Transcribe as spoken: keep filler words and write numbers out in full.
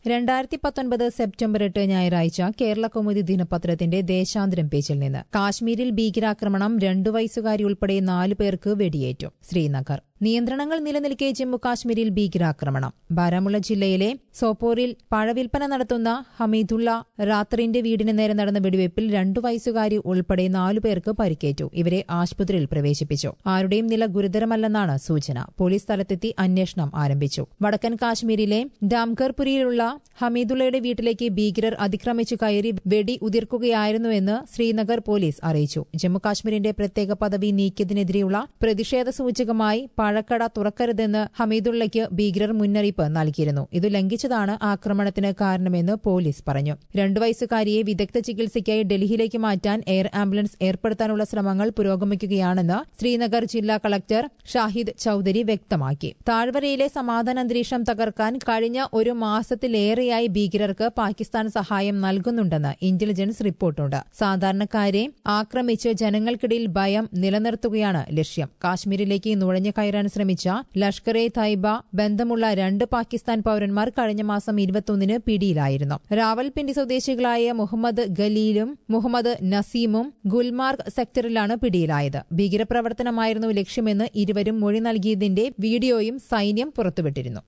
രണ്ടായിരത്തി പത്തൊൻപത് സെപ്റ്റംബർ എട്ട് ഞായറാഴ്ച കേരള കൗമുദി ദിനപത്രത്തിന്റെ ദേശാന്തരം പേജിൽ നിന്ന് കാശ്മീരിൽ ഭീകരാക്രമണം രണ്ടു വയസ്സുകാരി ഉൾപ്പെടെ നാലു പേർക്ക് വെടിയേറ്റു. ശ്രീനഗർ നിയന്ത്രണങ്ങൾ നിലനിൽക്കെ ജമ്മുകാശ്മീരിൽ ഭീകരാക്രമണം. ബാരാമുള്ള ജില്ലയിലെ സോപ്പോറിൽ പഴവിൽപ്പന നടത്തുന്ന ഹമീദുള്ള റാത്തറിന്റെ വീടിന് നേരെ നടന്ന വെടിവയ്പിൽ രണ്ടു വയസ്സുകാരി ഉൾപ്പെടെ നാലു പേർക്ക് പരിക്കേറ്റു. ഇവരെ ആശുപത്രിയിൽ പ്രവേശിപ്പിച്ചു. ആരുടെയും നില ഗുരുതരമല്ലെന്നാണ് സൂചന. പോലീസ് സ്ഥലത്തെത്തി അന്വേഷണം ആരംഭിച്ചു. വടക്കൻ കാശ്മീരിലെ ഡാംകർപുരിയിലുള്ള ഹമീദുള്ളയുടെ വീട്ടിലേക്ക് ഭീകരർ അതിക്രമിച്ചു കയറി വെടി ഉതിർക്കുകയായിരുന്നുവെന്ന് ശ്രീനഗർ പോലീസ് അറിയിച്ചു. ജമ്മുകാശ്മീരിന്റെ പ്രത്യേക പദവി നീക്കിയതിനെതിരെയുള്ള പ്രതിഷേധ സൂചകമായി പഴക്കട തുറക്കരുതെന്ന് ഹമീദുള്ളയ്ക്ക് ഭീകരർ മുന്നറിയിപ്പ് നൽകിയിരുന്നു. ഇത് ലംഘിച്ചതാണ് ആക്രമണത്തിന് കാരണമെന്ന് പോലീസ് പറഞ്ഞു. രണ്ടു വയസ്സുകാരിയെ വിദഗ്ധ ചികിത്സയ്ക്കായി ഡൽഹിയിലേക്ക് മാറ്റാൻ എയർ ആംബുലൻസ് ഏർപ്പെടുത്താനുള്ള ശ്രമങ്ങൾ പുരോഗമിക്കുകയാണെന്ന് ശ്രീനഗർ ജില്ലാ കളക്ടർ ഷാഹിദ് ചൌധരി വ്യക്തമാക്കി. താഴ്വരയിലെ സമാധാന അന്തരീക്ഷം തകർക്കാൻ കഴിഞ്ഞ ഒരു മാസത്തിലേറെയായി ഭീകരർക്ക് പാകിസ്ഥാൻ സഹായം നൽകുന്നുണ്ടെന്ന് ഇന്റലിജൻസ് റിപ്പോർട്ടുണ്ട്. സാധാരണക്കാരെ ആക്രമിച്ച് ജനങ്ങൾക്കിടയിൽ ഭയം നിലനിർത്തുകയാണ് ലക്ഷ്യം. കാശ്മീരിലേക്ക് നുഴഞ്ഞു കയറാൻ ശ്രമിച്ച ലഷ്കർ എ തൈബ ബന്ധമുള്ള രണ്ട് പാകിസ്ഥാൻ പൌരന്മാർ കഴിഞ്ഞ മാസം ഇരുപത്തിയൊന്നിന് പിടിയിലായിരുന്നു. റാവൽപിണ്ടി സ്വദേശികളായ മുഹമ്മദ് ഖലീലും മുഹമ്മദ് നസീമും ഗുൽമാർഗ് സെക്ടറിലാണ് പിടിയിലായത്. ഭീകരപ്രവർത്തനമായിരുന്നു ലക്ഷ്യമെന്ന് ഇരുവരും മൊഴി നൽകിയതിന്റെ വീഡിയോയും സൈന്യം പുറത്തുവിട്ടിരുന്നു.